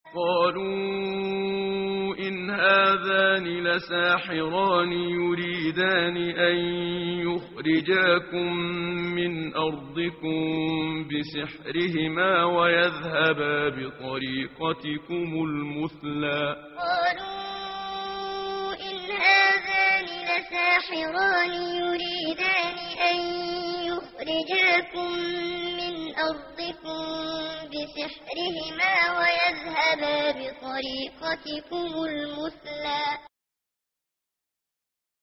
قالوا إن هذان لساحران يريدان أن يخرجاكم من أرضكم بسحرهما ويذهبا بطريقتكم المثلى قالوا إن هذان لساحران يريدان أن يخرجاكم من أرضكم بسحرهما ويذهبا بطريقتكم المثلى